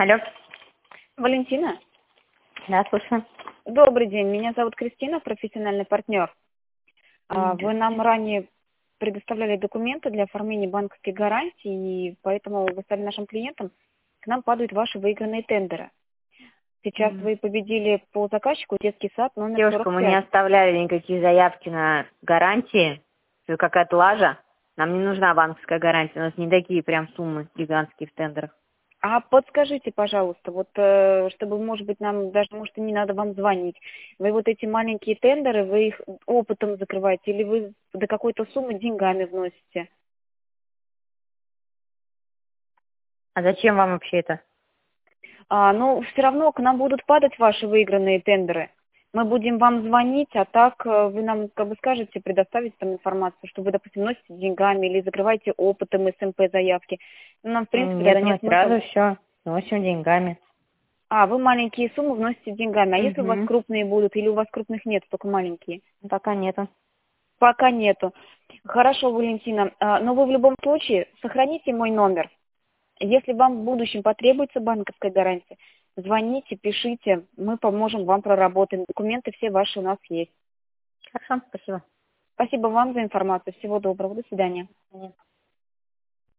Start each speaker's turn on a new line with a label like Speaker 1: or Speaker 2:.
Speaker 1: Алло.
Speaker 2: Валентина,
Speaker 1: Да, слушаю.
Speaker 2: добрый день. Меня зовут Кристина, профессиональный партнер. Вы нам ранее предоставляли документы для оформления банковской гарантии, и поэтому вы стали нашим клиентом. К нам падают ваши выигранные тендеры. Сейчас вы победили по заказчику детский сад номер
Speaker 1: Девушка, мы не
Speaker 2: 45.
Speaker 1: оставляли никакие заявки на гарантии. Это какая-то лажа. Нам не нужна банковская гарантия. У нас не такие прям суммы гигантские в тендерах.
Speaker 2: А подскажите, пожалуйста, чтобы, может быть, нам даже, может, и не надо вам звонить. Вы вот эти маленькие тендеры, вы их опытом закрываете или вы до какой-то суммы деньгами вносите?
Speaker 1: А зачем вам вообще это?
Speaker 2: Ну, все равно к нам будут падать ваши выигранные тендеры. Мы будем вам звонить, а так вы нам как бы скажете, предоставите там информацию, что вы, допустим, носите деньгами или закрываете опытом СМП заявки. Ну, нам, в принципе, тогда
Speaker 1: Нет, мы
Speaker 2: нет смысла.
Speaker 1: сразу все носим деньгами.
Speaker 2: Вы маленькие суммы вносите деньгами. А если у вас
Speaker 1: Угу.
Speaker 2: крупные будут или у вас крупных нет, только маленькие?
Speaker 1: Пока нету.
Speaker 2: Пока нету. Хорошо, Валентина. Но вы в любом случае сохраните мой номер. Если вам в будущем потребуется банковская гарантия, звоните, пишите, мы поможем вам проработать. Документы все ваши у нас есть.
Speaker 1: Хорошо, спасибо.
Speaker 2: Спасибо вам за информацию. Всего доброго. До свидания.
Speaker 1: Нет.